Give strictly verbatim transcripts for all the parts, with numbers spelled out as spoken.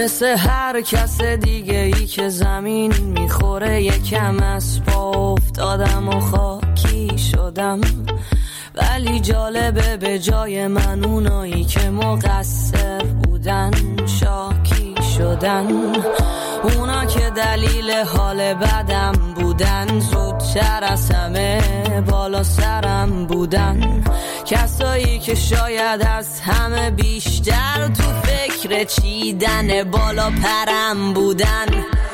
مثل هر کس دیگه ای که زمین میخوره یکم از پا افتادم و خاکی شدم، ولی جالبه به جای من اونایی که مقصر بودن شاکی شدن. اونا که دلیل حال بدم بودن زودتر از همه بالا سرم بودن. کسایی که شاید از همه بیشتر تو فکر چیدن بالا پرم بودن.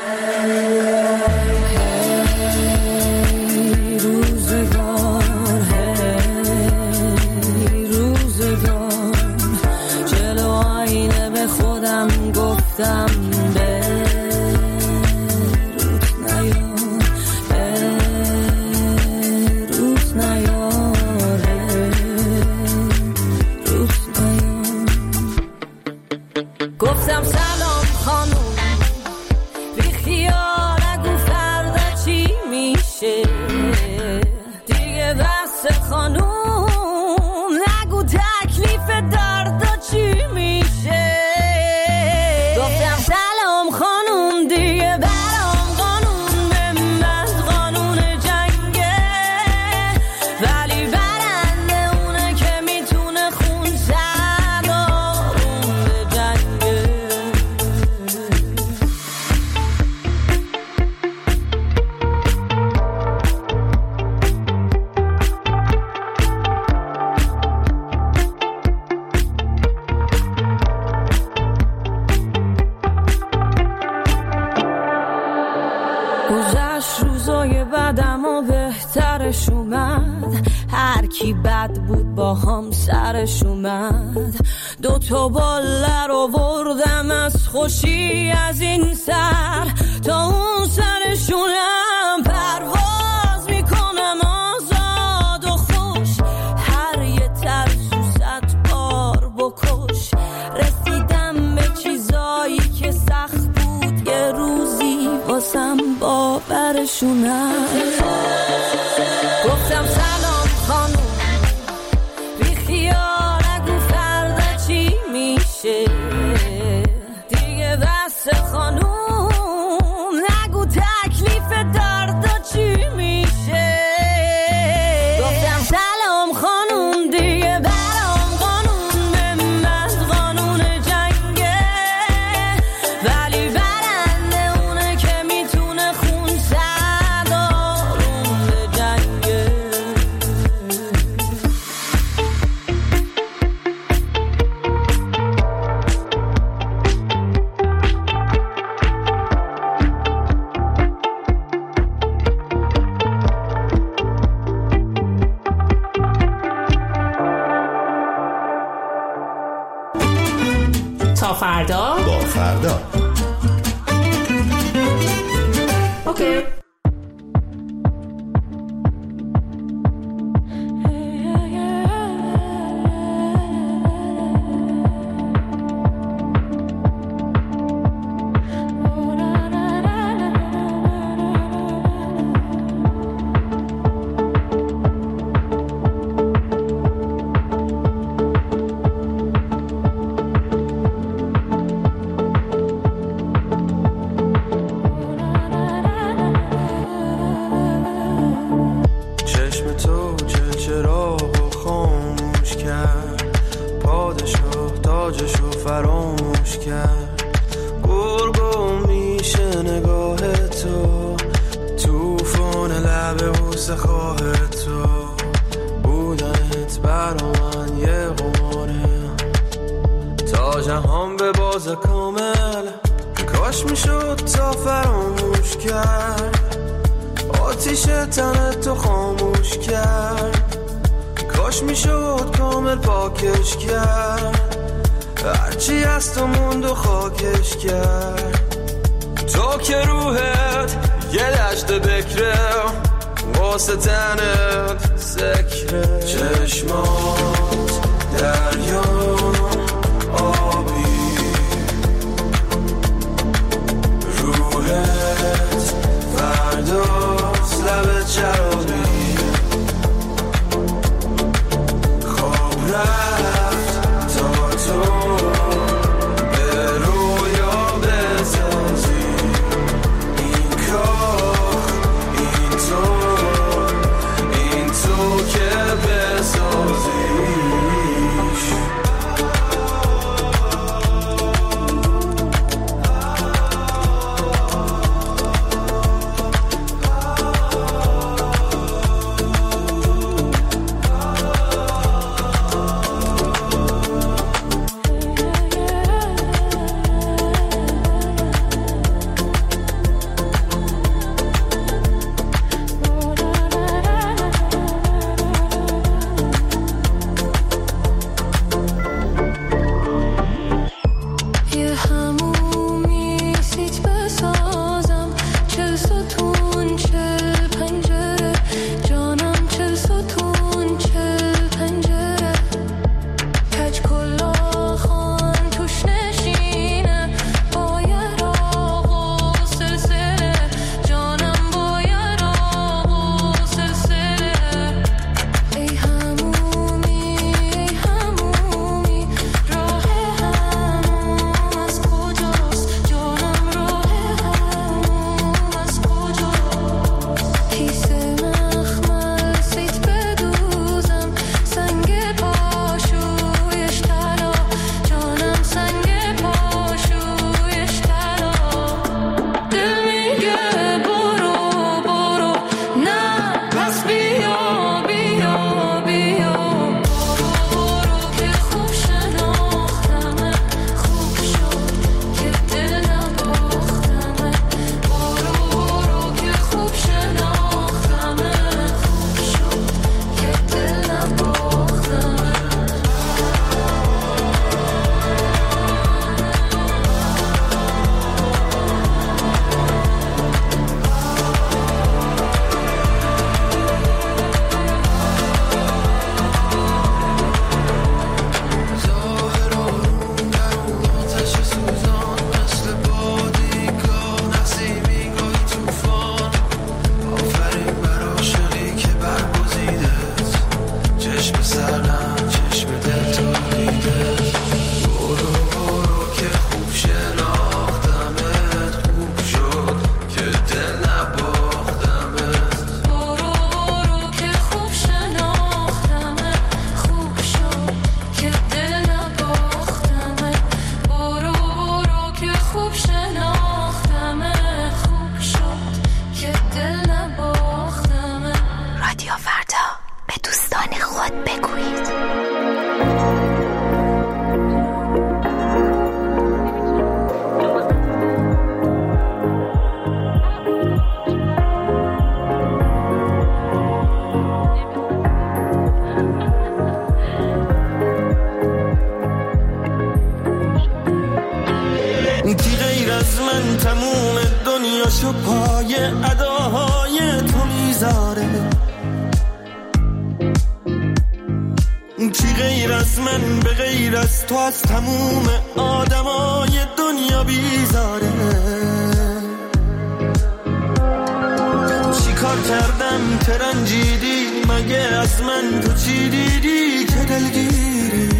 هی روزگار، هی روزگار، جلو آینه به خودم گفتم به گفتم سلام خانوم، بی خیال نگو فردا چی میشه دیگه، بس خانوم نگو تکلیف دردا چی میشه. گفتم سلام خانوم، دیگه برام قانون به من قانون جنگه، ولی برنده اونه که میتونه خون زد آروم به جنگه. گذشت روزای بعدم و بهترش اومد، هر کی بد بود با هم سرش اومد. دو تا باله رو بردم از خوشی از این سر تا اون سرشونم، پرواز میکنم آزاد و خوش، هر یه ترسو صد بار بکش. رسیدم به چیزایی که سخت بود یه روزی واسم باورشونم. گفتم سلام خانوم، بی خیال نگو فردا چی میشه دیگه، بس خانوم نگو تکلیف دردا چی میشه. گفتم سلام خانوم، دیگه برام قانون به من قانون جنگه، ولی برنده اونه که میتونه خون زد آروم به جنگه. تا فردا با فردا. اوکی. چشمات دریا آبی رفت تا تو به رویا چشم سرم چشم دل تو دیده برو برو که خوب شناختمت خوب شد که دل نباختمت برو برو که خوب شناختمت خوب شد که دل نباختمت برو برو که خوب شناختمت خوب شد که دل نباختمت. رادیو فردا، به دوستان خود بگویید. کی غیر از من تموم دنیاشو پای اداهای تو میذاره کی غیر از من به غیر از تو از تموم آدمای دنیا بیزاره چی کار کردم که رنجیدی مگه از من تو چی دیدی که دلگیری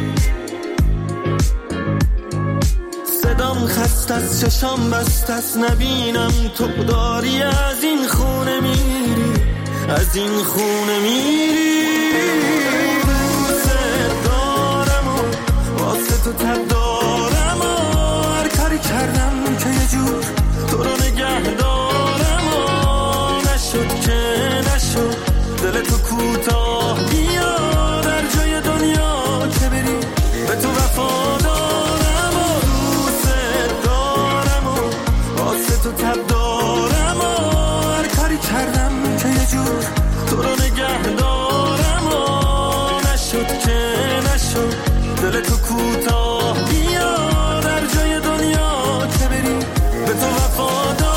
صدام خست از چشام بست از نبینم تو داری از این خونه میری از این خونه میری دوست دارم و واسه تو تب دارم و هر کاری کردم که یه جور تو رو نگه دارم و نشد که نشد دل تو کوتاه بیا در جای دنیا که بری به تو وفادارم و دوست دارم و واسه تو تب دارم و هر کاری کردم که یه جور تو رو نگه دارم و نشد که نشد دل تو کوتاه بیا در جای دنیا که بری به تو وفادارم.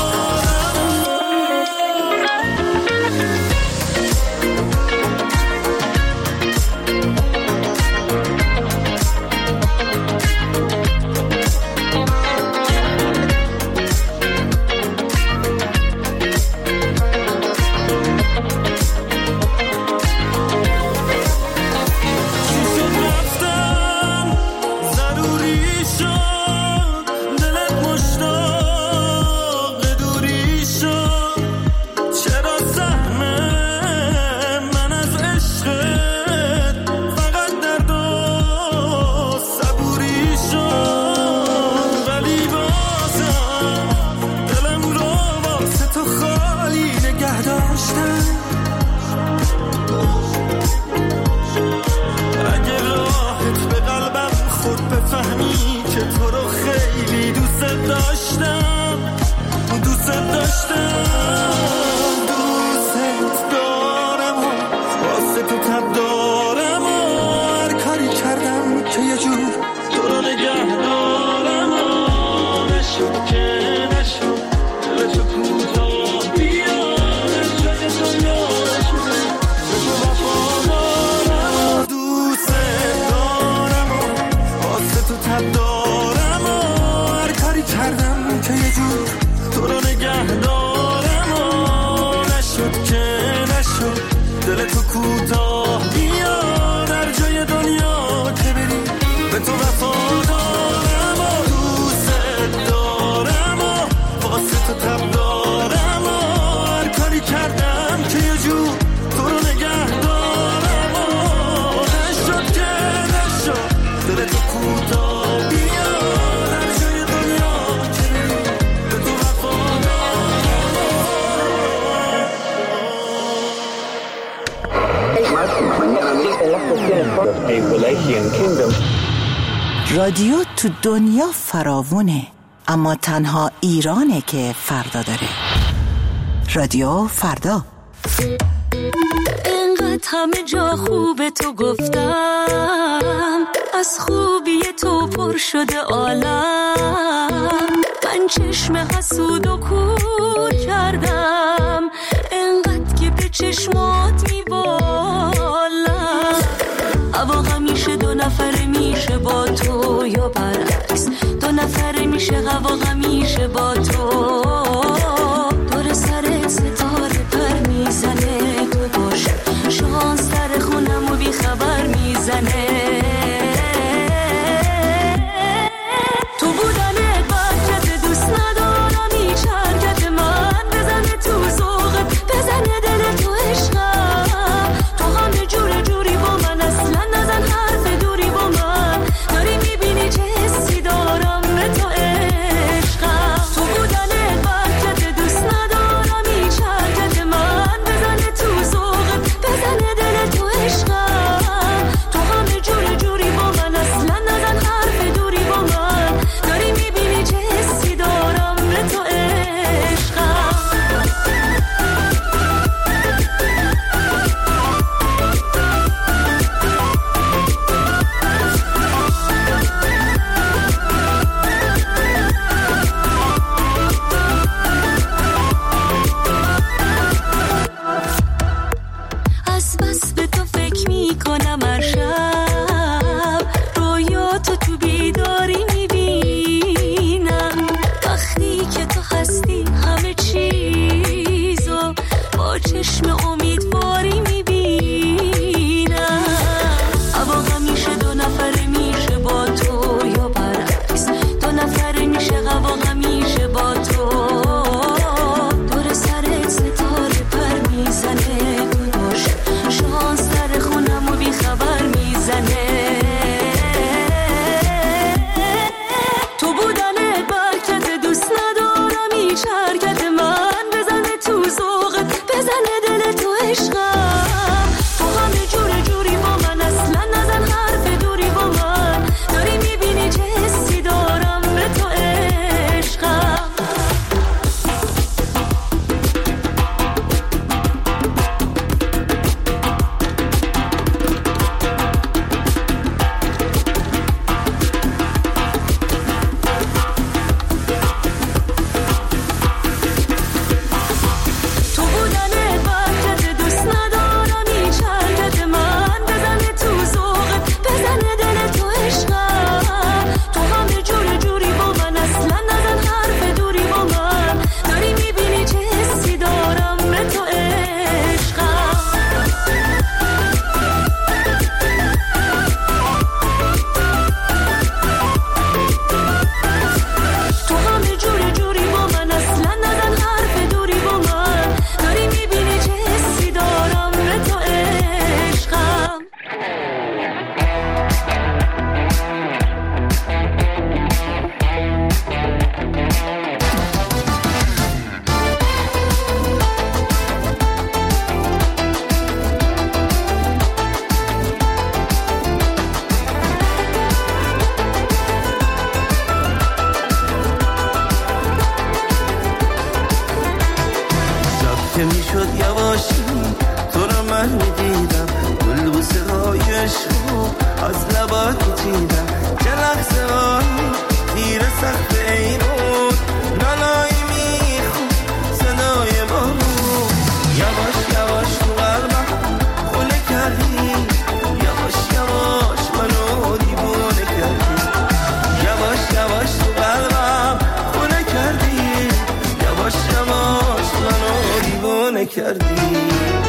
رادیو تو دنیا فراوونه، اما تنها ایرانه که فردا داره. رادیو فردا. اینقدر همه جا خوب تو گفتم، از خوبی تو پر شده عالم. من چشم حسود و کور کردم، اینقدر که به چشمات میبالم. هوا همیشه دو نفره میشه با تو یا برعکس، دو نفره میشه هوا همیشه با تو. دور سر ستاره پر میزنه تو باشه، شانس در خونم و بی بیخبر میزنه. تو بودنت برکت دوست ندارم هیچ حرکت من بزنه تو ذوقت بزنه دل تو عشقم. تو همه جور جوری با من اصلا نزن حرف دوری با من داری میبینی چه حسی دارم به تو عشقم. تو بودنت برکت دوست ندارم هیچ حرکت من بزنه تو ذوقت بزنه دل تو عشقم. تو همه جور جوری با من اصلا نزن حرف دوری با من داری میبینی چه حسی دارم به تو عشقم. از بس به تو فکر میکنم هر شب رویاتو تو بیداری میبینم. وقتی که تو هستی همه چیزو با چشم امیدواری میبینم. هوا همیشه دو نفره میشه با تو یا برعکس دو نفره میشه هوا همیشه با تو. دور سرت ستاره پر میزنه باش شانس در خونم و بیخبر میزنه. تو بودنت برکت دوست ندارم هیچ حرکت من بزنه تو ذوقت بزنه دل تو عشقم. تو همه جور جوری با من اصلا نزن حرف دوری با من داری میبینی چه حسی دارم به تو عشقم. تو بودنت برکت دوست ندارم هیچ حرکت من بزنه تو ذوقت بزنه دل تو عشقم. تو همه جور جوری با من اصلا نزن حرف دوری با من داری میبینی چه حسی دارم به تو عشقم. تو همه جور جوری با من اصلا نزن حرف دوری با من داری میبینی چه حسی دارم به تو عشقم. شب که میشد یواشی تو رو من میدیدم گل بوسه های عشقو از لبات میچیدم. چه لحظه هایی تیر سخت ای بود نانایی میخون صدای ما بود. یواش یواش تو قلبم خونه کردی یواش یواش منو دیوونه کردی. یواش یواش تو قلبم خونه کردی یواش یواش منو دیوونه کردی.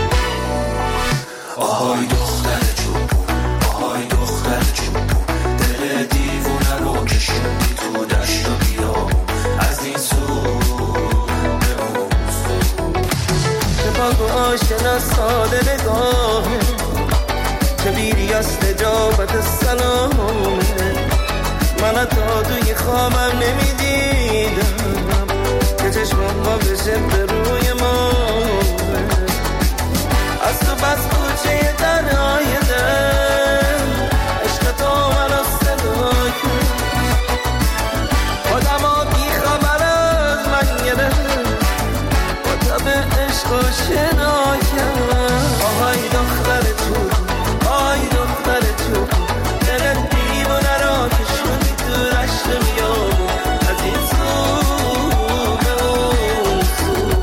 آهای دختر چوبون آهای دختر چوبون دل دیوونه رو کشوندی تو دشت و بیابون از این سو به اون سو. که پاک و آشنا ساده نگاهه که بیری از نجابت سلامه. من تا توی خوابم نمیدیدم که چشمم با بشه به روی ما. از تو بس کوچه درهای دل عشق تو منو صدا کرد. خودم ها بی خبر از من گرفت با تب عشق و شنا کرد. آهای دختر تو آهای دختر تو دل دیوونه را کشوندی تو رشت میابون از این سو به اون سو.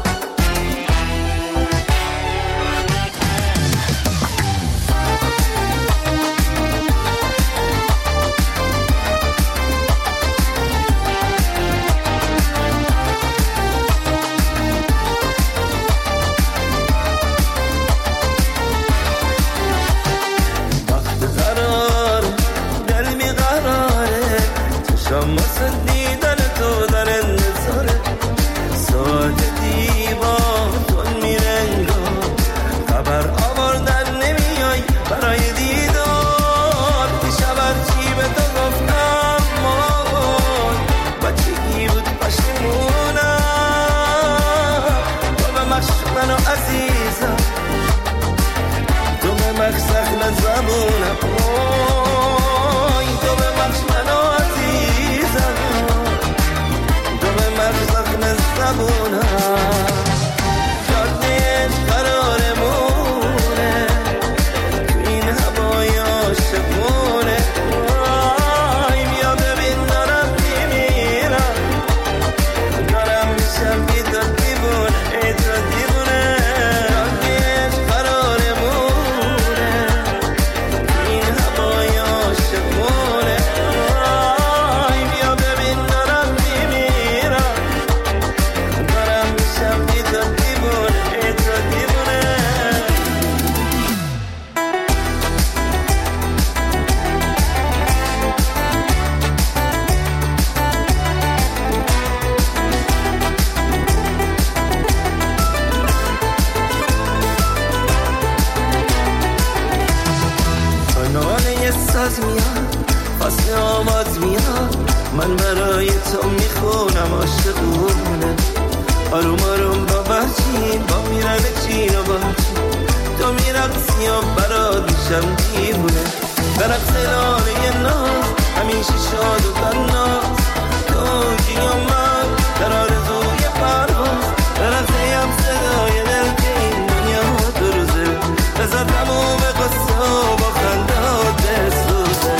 یه ساز میاد فصل آواز میاد من برای تو میخونم عاشقونه آروم آروم با بچین با میرن چین و با چین تو میرقصی و برات میشم دیوونه برقص لانه ناز همیشه شاد و تناز تو جی و من در آرزوی پرواز برقصیم صدای دل که این دنیا دو روزه بذار تموم قصه با خندات بسوزه.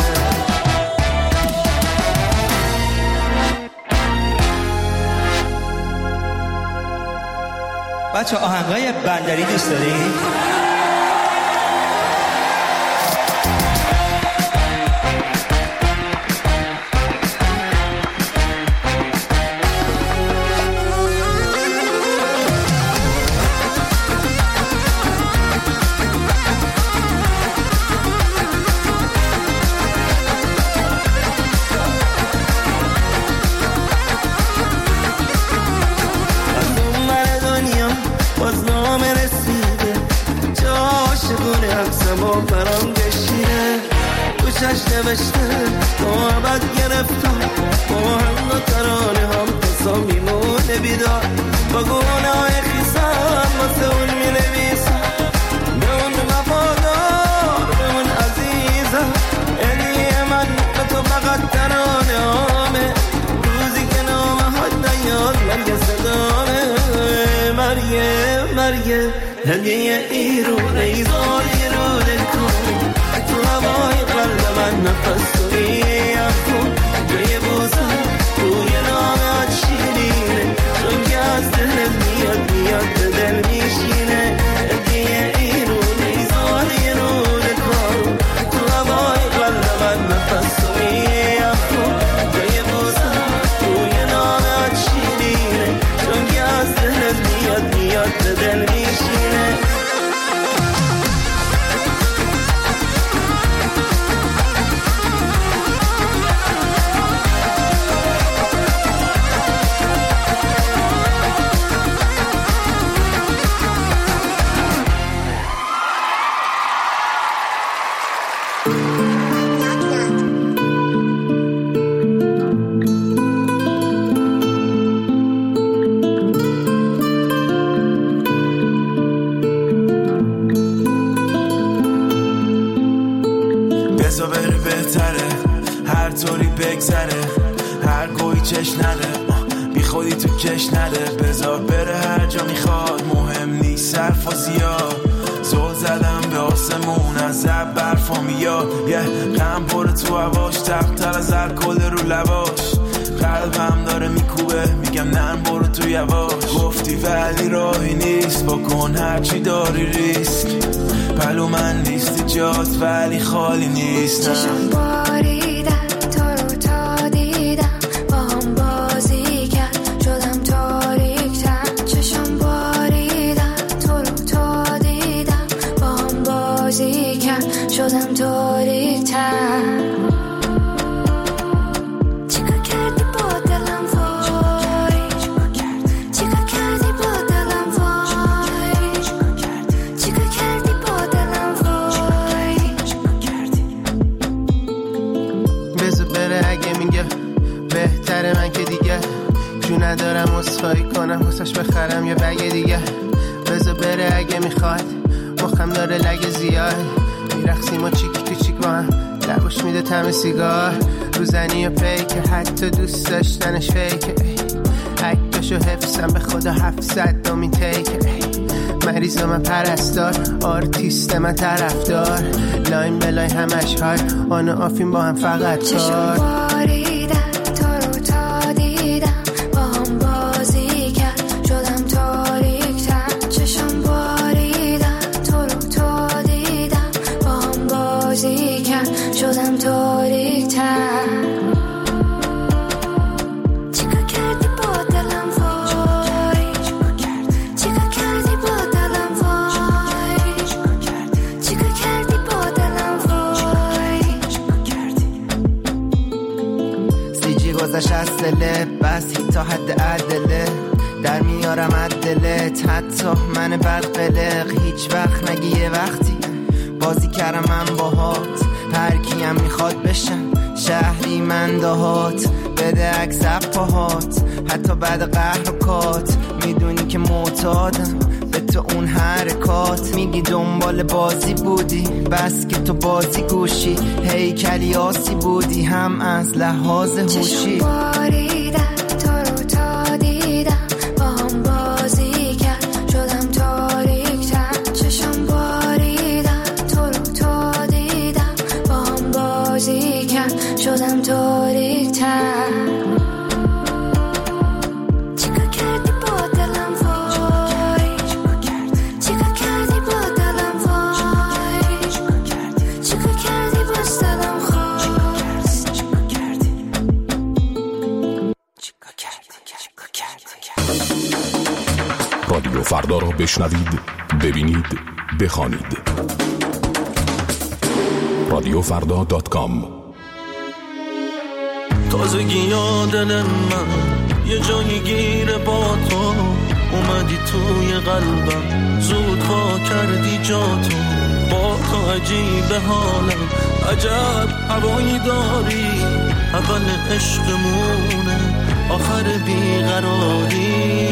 بچه آهنگای بندری دوست دارید؟ برام کشیده گوشش نوشته محبت گرفتم با هم و ترانه هم قصا میمونه بیدار با گونه های خیسم واسه اون می نویسم به اون وفادار به اون عزیزم هدیه من به تو فقط ترانه همه روزی که نامه ها نیاد مرگ صدامه مرگه مرگه هدیه ایرون ایزار ایرون کن تو هوای قلب من نفس تویی خون جای بوزن روی نامه شیرینه چون که از دل میاد میاد به دل میشینه هدیه ایرون ایزار ایرون کن تو هوای قلب من نفس تویی خون جای بوزن روی نامه شیرینه چون که از دل میاد میاد به دل میشینه. هر گوی چش نده بی خودی تو کش نده بذار بره هر جا میخواد مهم نیست صرف و زیاد زل زدم به آسمون از زب برفا میاد یه غم پر تو هواش تختر از هر کل رو لباش قلبم داره میکوبه میگم نه برو تو یواش گفتی ولی راهی نیست بکن هرچی داری ریسک پلو من نیستی جات ولی خالی نیست چشم باریدن تو رو تا دیدم با هم بازی کرد شدم تاریک‌تر چشم باریدن تو رو تا دیدم با هم بازی کرد شدم تاریک‌تر من که دیگه جو ندارم اصفایی کنم حسش بخرم یه بگه دیگه بذار بره اگه میخواد مخم داره لگه زیاد میرخسیم و چیکی تو چیک با هم لباش میده تم سیگار روزنی و پیکه حتی دوست داشتنش فیکه عکسشو حفظم به خدا هفتصد دومین تیکه مریض من پرستار آرتیست من طرفدار لاین بلای همش های آن و آفین با هم فقط کار شدم تاریک‌تر چیکار کردی با دلم وای چیکار کردی با دلم وای چیکار کردی با دلم وای سی جی گذشت از دلت بس تا حد عدله در میارم عدلت حتی من بد قلق هیچ وقت نگی یه وقتی بازی کردم من باهات هر کی خنده هات، بده عکس پاهات، حتی بعد قهر و کات. میدونی که معتادم به تو اون حرکات. میگی دنبال بازی بودی، بس که تو بازی گوشی. هیکلی آسی بودی هم از لحاظ هوشی. چشم باریدن تو رو تا دیدم، با هم بازی کرد شدم تاریک تر. چشم باریدن تو رو تا دیدم، با هم بازی کرد شدم تاریک تر. رادیو فردا را بشنوید، ببینید، بخوانید. رادیو فردا دات کام. تازگی یاد دل من یه جایی گیره با تو، اومدی توی قلبم زود وا کردی جاتو. با تو عجیب حالم، عجب هوایی داری. اول عشقمونه آخر بیقراری.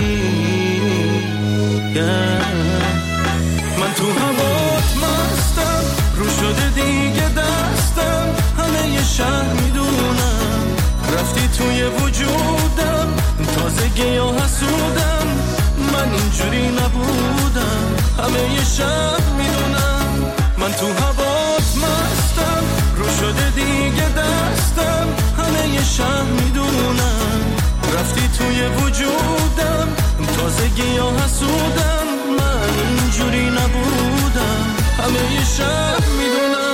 yeah. من تو هوات مستم، رو شده دیگه دستم. همه ی شهر میدونم رفتی توی وجودم. تازگی و حسودم، من اینجوری نبودم. همه ی شهر میدونم من تو هوات مستم، رو شده دیگه دستم. همه ی شهر میدونم رفتی توی وجودم. تازگی و حسودم، من اینجوری نبودم. همه ی شهر میدونم.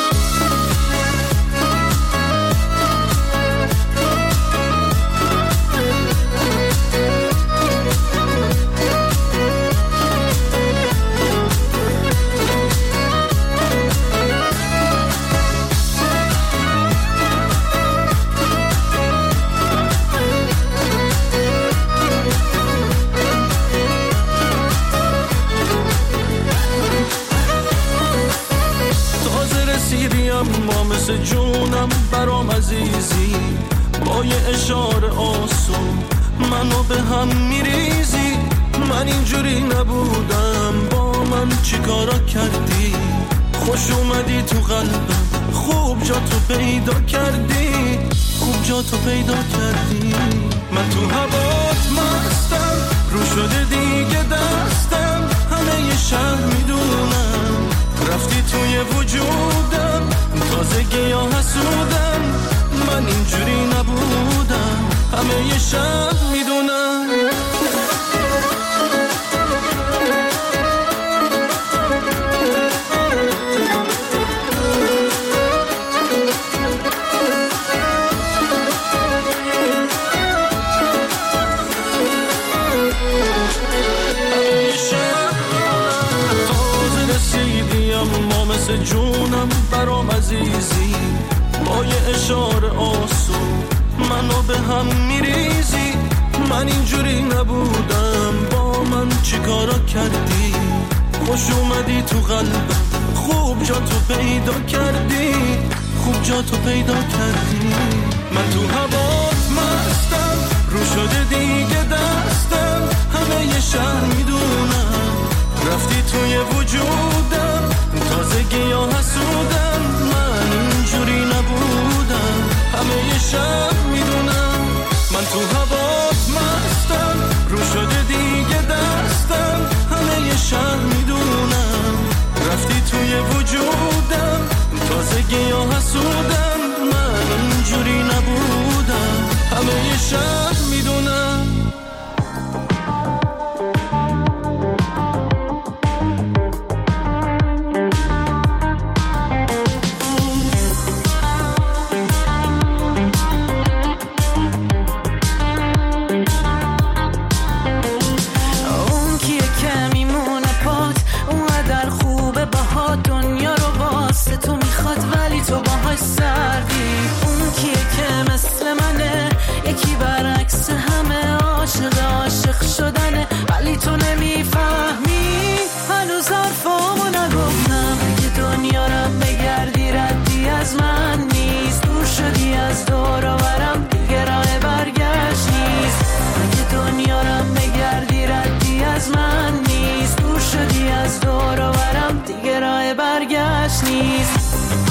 ما مثل جونم برام عزیزی، با یه اشاره آسون منو به هم میریزی. من اینجوری نبودم، با من چی کارا کردی؟ خوش اومدی تو قلبم، خوب جا تو پیدا کردی. خوب جا تو پیدا کردی. من تو هوات مستم، رو شده دیگه دستم. همه ی شهر میدونم رفتی توی وجودم. تازگی یا حسودم، من اینجوری نبودم. همه ی شهر میدونم. مثل جونم برام عزیزی، با یه اشاره آسون منو به هم میریزی. من اینجوری نبودم، با من چی کارا کردی؟ خوش اومدی تو قلبم، خوب جا تو پیدا کردی. خوب جا تو پیدا کردی. من تو هوات مستم، رو شده دیگه دستم. همه ی شهر میدونم رفتی توی وجودم. تازگی یا حسودم، من اینجوری نبودم. همه ی شهر میدونم من تو هوات مستم، رو شده دیگه دستم. همه ی شهر میدونم رفتی توی وجودم. تازگی یا حسودم، من اینجوری نبودم. همه ی شهر میدونم. تو میخواد ولی تو باهاش برگشت نیست.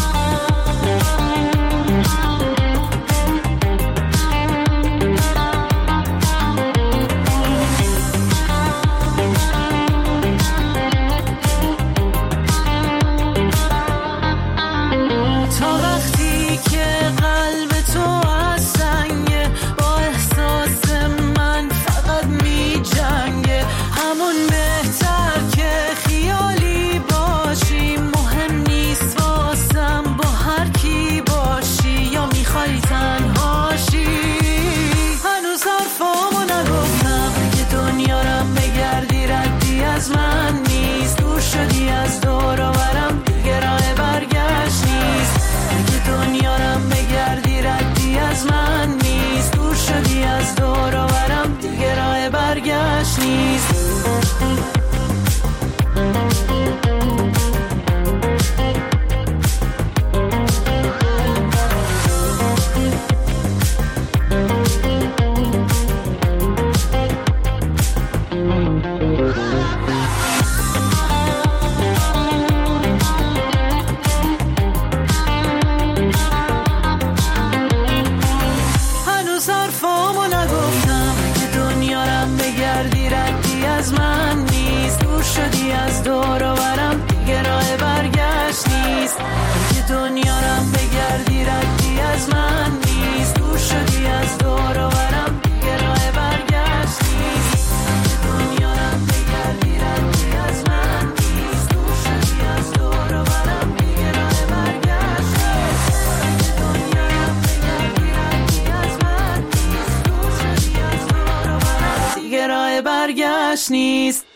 نیست.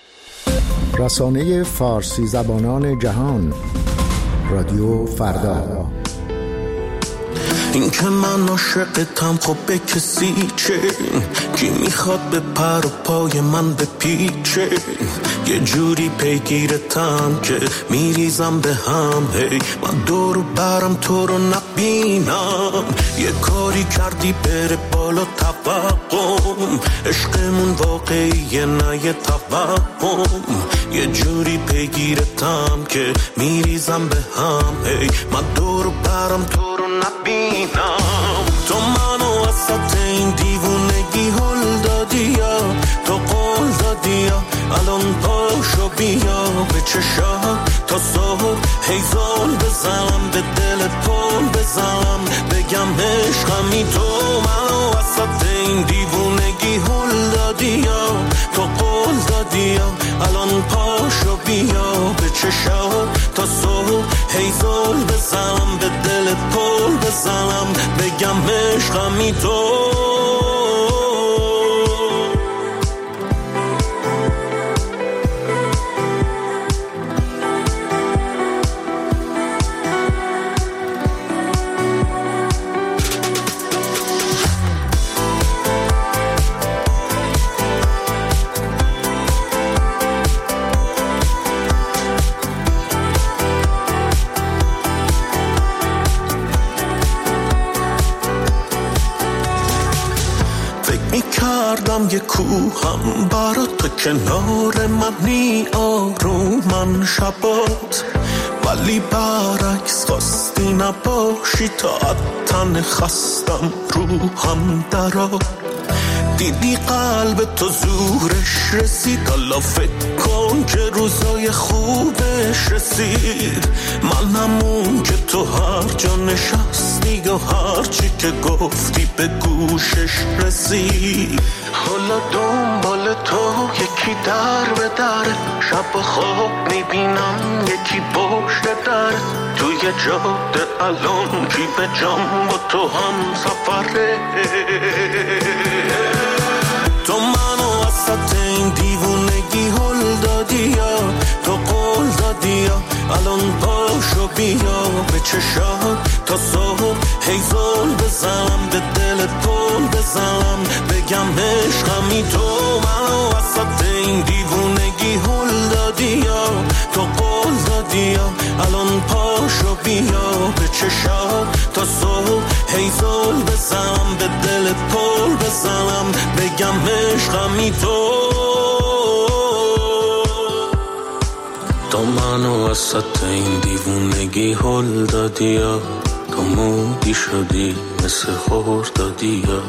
رسانه فارسی زبانان جهان، رادیو فردا. این که من عاشقتم خب به کسی چه؟ کی میخواد به پر و پای من بپیچه؟ یه جوری پیگیرتم که میریزم به هم. هی من دور و برم تو رو نبینم. یه کاری کردی بره بالا توقم. عشقمون واقعیه نه یه توهم. یه جوری پیگیرتم که میریزم به هم. هی من دور و برم تو رو نبینم. تو منو وسط این دیوونگی هل دادی یا تو قول دادی یا الان پاشو بیا به چشات تا صبح هیزال بزنم به دل پل بزنم بگم عشقمی. تو منو وسط این دیوونگی هل دادی یا تو قول دادی یا الان پاشو بیا به چشات تا صبح هیزال بزنم به دل پل بزنم بگم عشقمی. تو یه کوهم برا تو کنار منی آرومن شبات، ولی برعکس خواستی نباشی تا تن خستم روحم درات. دیدی قلب تو زورش رسید، حالا فکر کن که روزای خوبش رسید. من همون که تو هر جا نشستی و هر چی که گفتی به گوشش رسید. حالا دنبال تو یکی در به در، شب و خواب میبینم یکی پشت در. توی جاده الان کی به جام با تو هم سفره. تو منو وسط این دیوونگی هل دادی یا تو قول دادی یا الان پاشو بیا به چشات تا صبح هیزال بزنم به دل پل بزنم بگم عشقمی. تو منو وسط این دیوونگی هل دادی یا تو قول دادی یا الان پاشو بیا به چشات تا صبح هیزال بزنم به دل پل بزنم بگم عشقمی. تو تا تو منو وسط این دیوونگی هل دادی یا تو مودی شدی مثل خور دادی یا.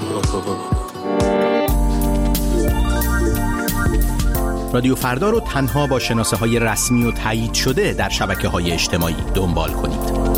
رادیو فردا رو تنها با شناسه های رسمی و تایید شده در شبکه های اجتماعی دنبال کنید.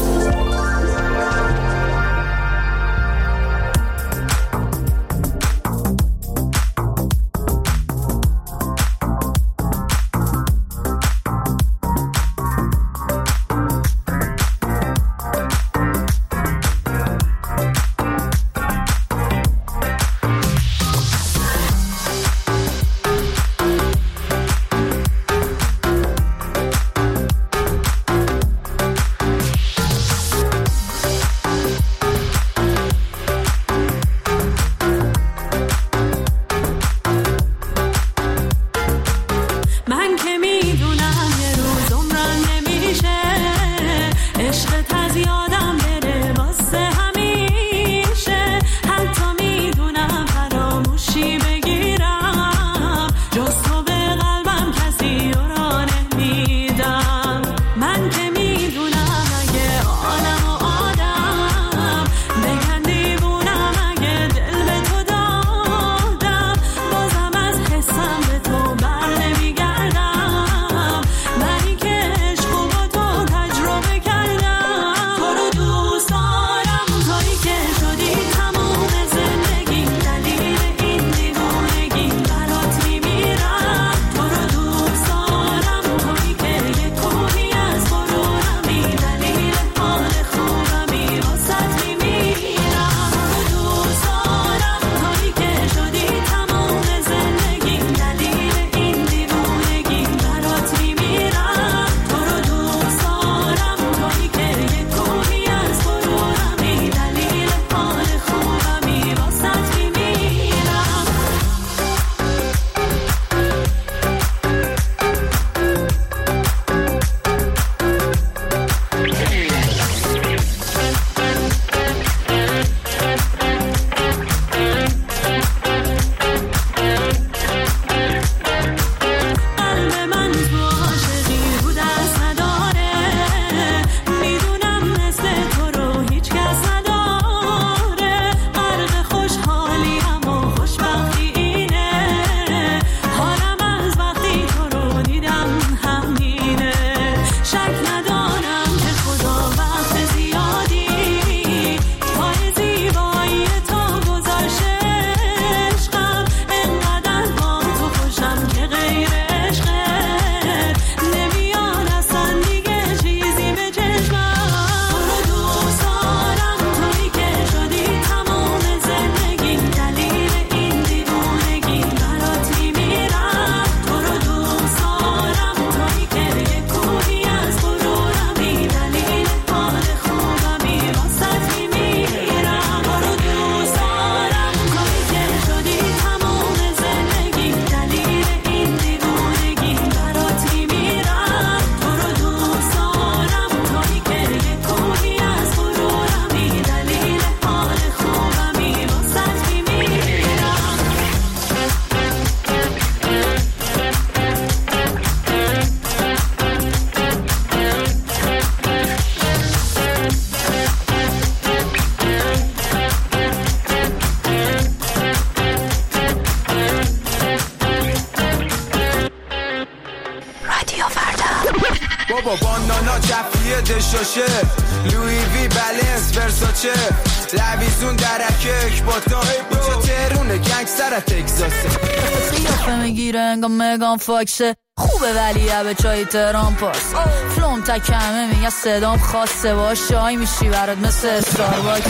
بابا بانانا جفیه دشاشه لوی وی بلنس ورساچه لویزون درکک با تا اینجا ترونه گنگ سر تکساسه قیافه میگیره انگام مگان فاکسه خوبه ولی به چای تهران پاس فلوم تکمه میگه صدام خاصه با شای میشی برات مثل استارباکس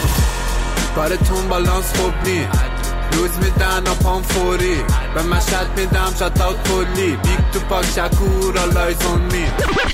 کارتون بالانس خوب نی روز میدن پام فوری به مشهد میدم شات اوت کلی بیگ تو پاک شکور آلایز اون می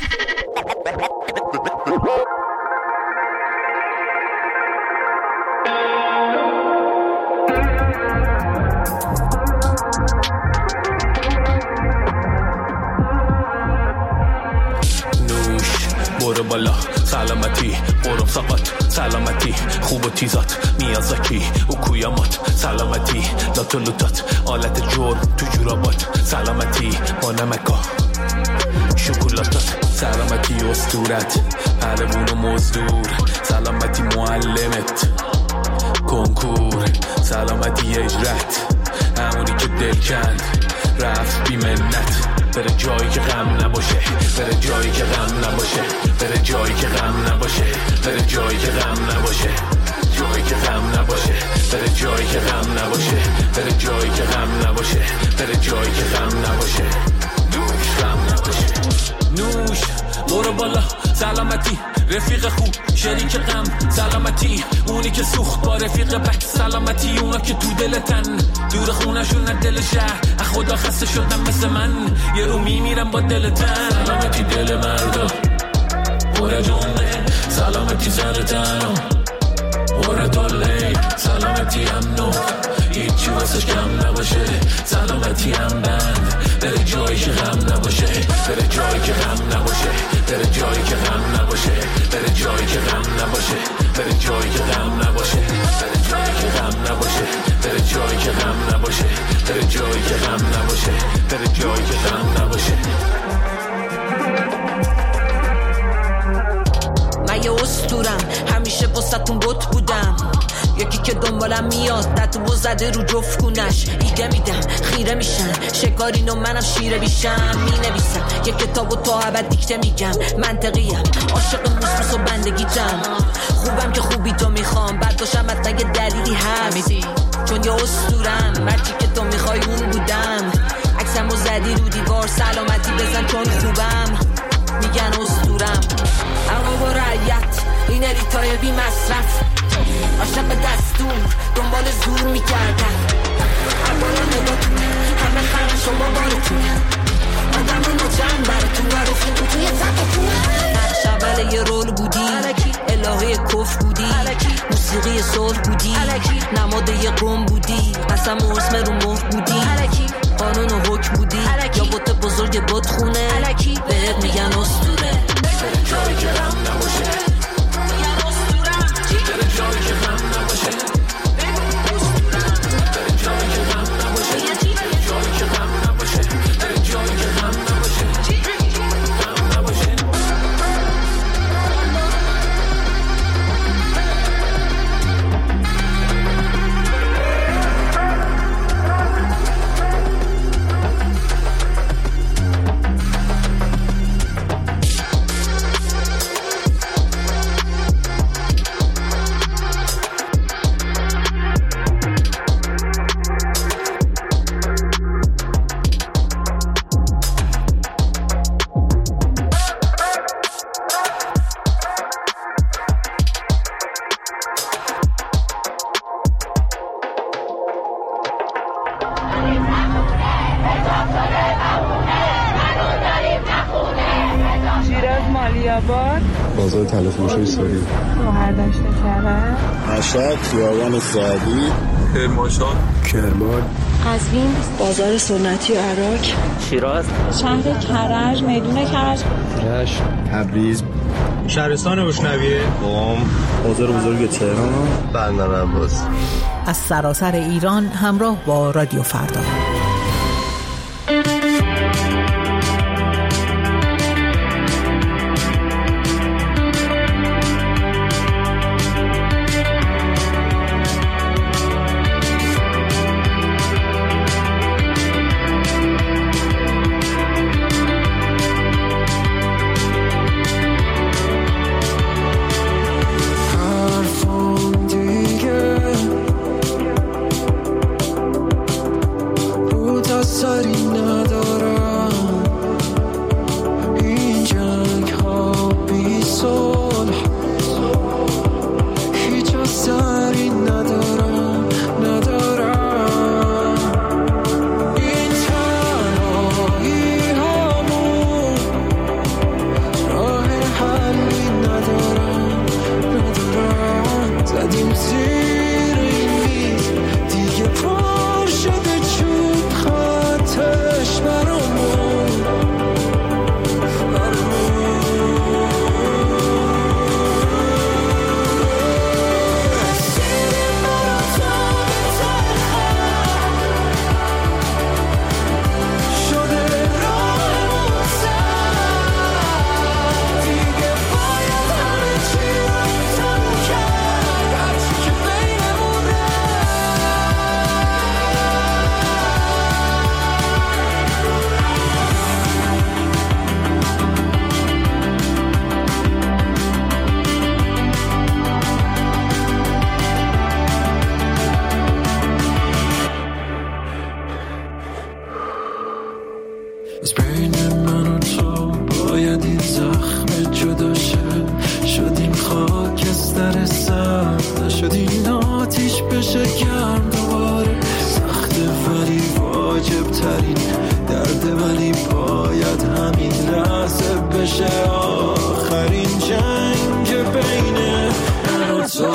برو بالا سلامتی برو سقط سلامتی خوب و تیزات میازاکی و کویامات سلامتی لاتو لوتات آلت جور تو جورابات سلامتی با نمکا شکلاتات، سلامتی اسطورت، پهلوون و مزدور، سلامتی معلمت، کنکور، سلامتی اجرت، همونی که دل کند رفت بی منت، بره جایی که غم نباشه، بره جایی که غم نباشه، بره جایی که غم نباشه، بره جایی که غم نباشه، جایی که غم نباشه، بره جایی که غم نباشه، بره جایی که غم نباشه، بره جایی که غم نباشه، نوش غم نباشه، نوش برو بالا سلامتی، رفیق خوب شریک غم سلامتی، اونی که سوخت با رفیق بد سلامتی، اونا که تو دلتن دور خونشون از دل شهر، از خدا خسته شدن مثل من یه رو میمیرم با دلتن، سلامتی دل مردا پر جونه، سلامتی سر تنم پر دله، سلامتی امنو هیچی واسش کم نباشه، سلامتی هم بند بره جایی که غم نباشه، بره جایی که غم نباشه، بره جایی که غم نباشه، بره جایی که غم نباشه، بره جایی که غم نباشه، بره جایی که غم نباشه، بره جایی که غم نباشه، بره جایی که غم نباشه، بره جایی که غم نباشه. من یه اسطورم همیشه واسه‌تون بت بودم، یکی که دنبالم میاد تتو زده رو جفت کونش، ایده میدم خیره میشن شکارین و منم شیره بیشم، مینویسم یه کتابو تا ابد دیکته میگم، منطقیم عاشق موسموس و بندگیتم، خوبم که خوبی تو میخوام، بعد باشم حتی یه دلیلی هست، چون یه اسطورم مرچی که تو میخوای اون بودم، عکسمو زدی رو دیوار سلامتی بزن چون خوبم، میگن اسطورم اما با رعیت این اریتای بی مصرف، عاشق دستور دنبال زور میکردن، اولا نگاتون همه خرم شما بارتون، آدم رو نجم براتون و رفتیم تو توی تقتون، نقش اول یه رول بودی، الهه کف بودی، موسیقی صلح بودی، نماد یه قوم بودی، قسم و اسم رو مهر بودی، قانون و حکم بودی، یا بوت بزرگ بوت خونه، بهت میگن اسطوره، بره جایی که غم نباشه، میگن اسطورم، بره جایی که غم نباشه، بره جایی که غم نباشه، بره جایی که غم نباشه، بره جایی که غم نباشه، غم نباشه. بازار تلفروشی سوری، برداشت کرد، مشهد، خیابان سعدی، کرمانشاه، کرمان، قزوین، بازار سنتی عراق، شیراز، شهر کرج، میدون کرج، رشت، تبریز، شهرستان روشنویه، قم، بازار بزرگ تهران، بندر عباس. از سراسر ایران همراه با رادیو فردا. شد این آتیش بشه گرم دوباره. سخته ولی واجب ترین درد، ولی باید همین لحظه بشه آخرین جنگ بین من و تو.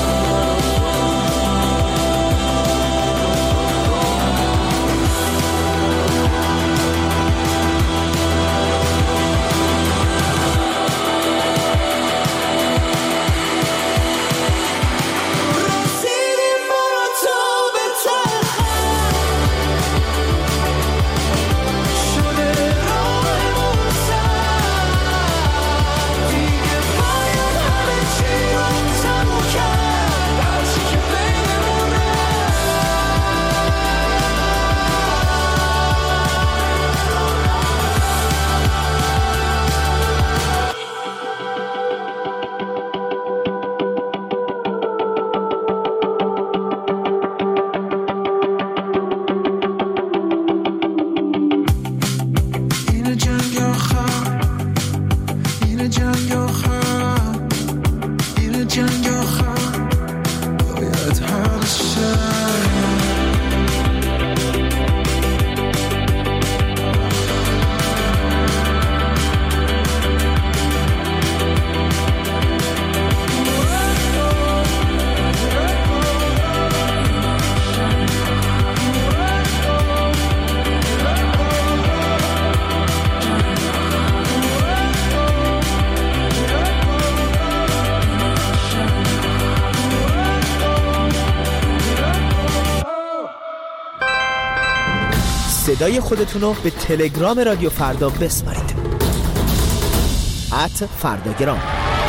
صدای خودتون رو به تلگرام رادیو فردا بسپارید. ات فرداگرام.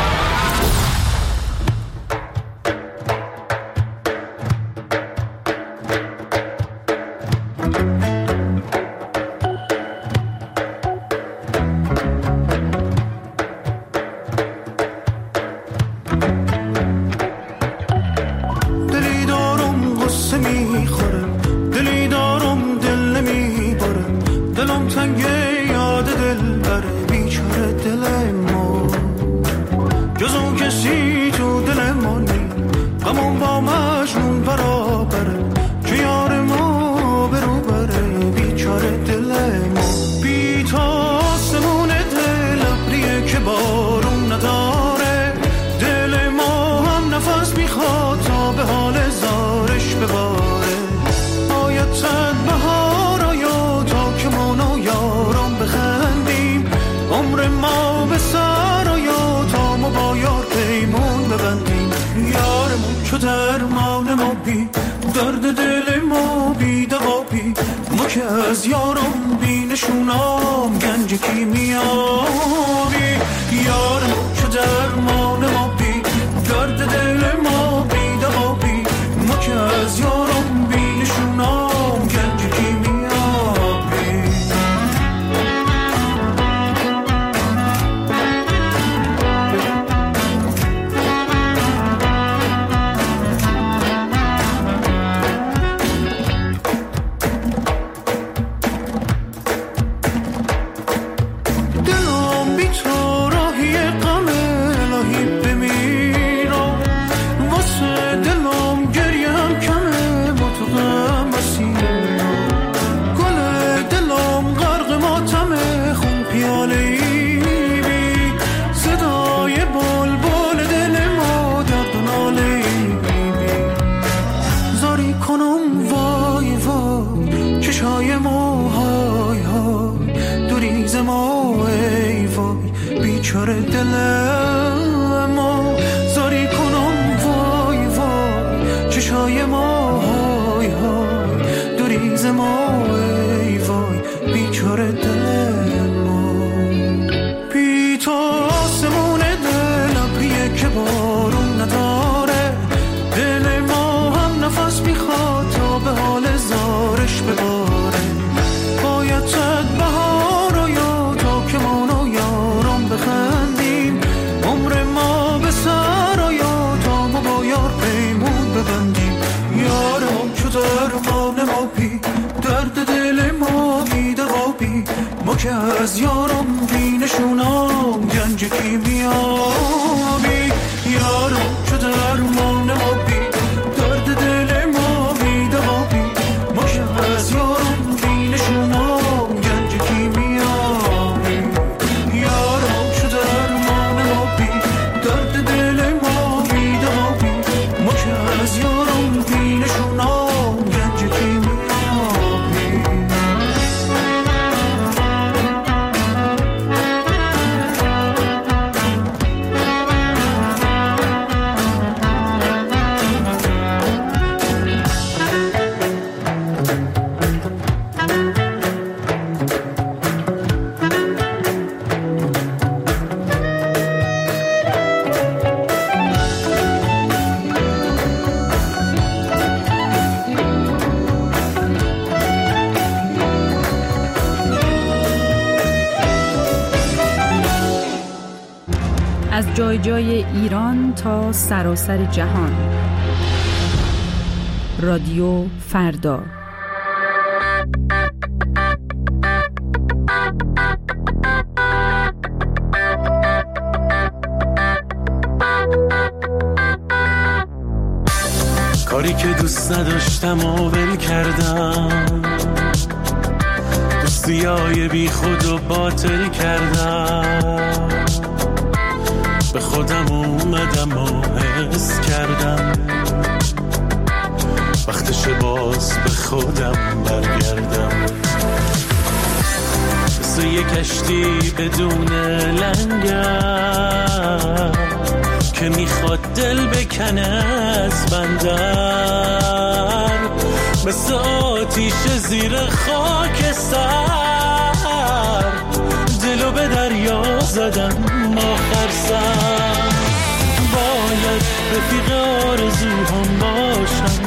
که از یارم بینشونم گنج کیمیابی یارم چه درمان ما بی جای جای ایران تا سراسر جهان. رادیو فردا. کاری که دوست نداشتم و ول کردم، دوستیای بی خود و باطل کردم، به خودم اومدم و حس کردم وقتش باز به خودم برگردم. مثل یه کشتی بدون لنگر که میخواد دل بکنه از بندر، مثل آتیش زیر خاک سر دلو به دریا زدم آخر سر. باید رفیق آرزوهام باشم،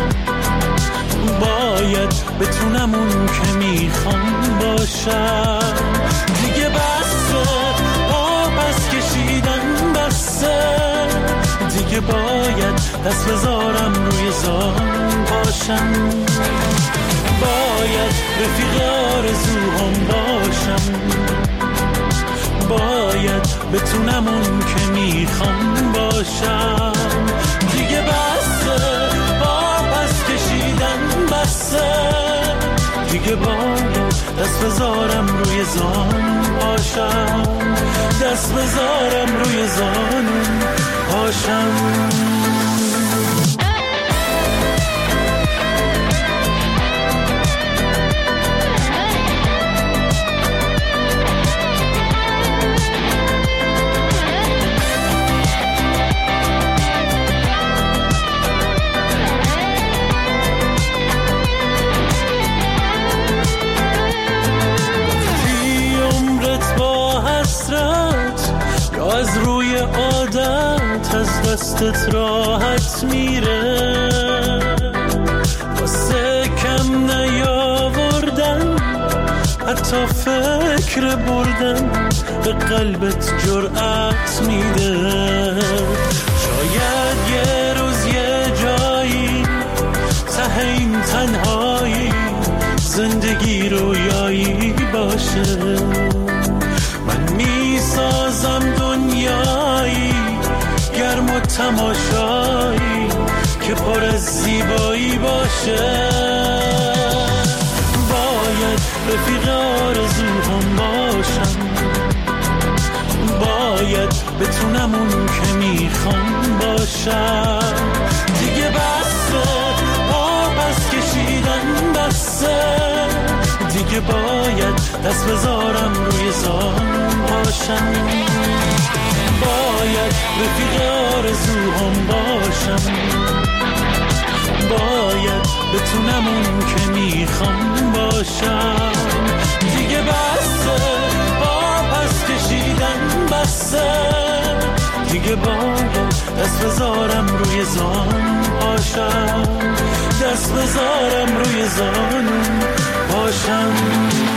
باید بتونم اون که میخوام باشم. دیگه بسه آبس کشیدن بسه، دیگه باید دست بذارم روی زان باشم. باید رفیق آرزوهام باشم، باید بتونم اون که میخوام باشم. دیگه بسه آبس کشیدن بسه، دیگه باید دست بذارم روی زان باشم، دست بذارم روی زان باشم. از روی عادت از دستت راحت میره، واسه کم نیاوردن حتی فکر بردن به قلبت جرأت میده. شاید یه روز یه جایی ته این تنهایی زندگی رویایی باشه، من میسازم دنیایی گرم و تماشایی که پر از زیبایی باشه. باید رفیق آرزوهام باشم، باید بتونم اون که میخوام باشم. دیگه بسه آبس کشیدن بسه، دیگه باید دست بذارم روی زان باشم. باید رفیق آرزوهام باشم، باید بتونم اون که میخوام باشم. دیگه بسه آبس کشیدن بسه، دیگه باید دست بذارم روی زان باشم، دست بذارم روی زان باشم.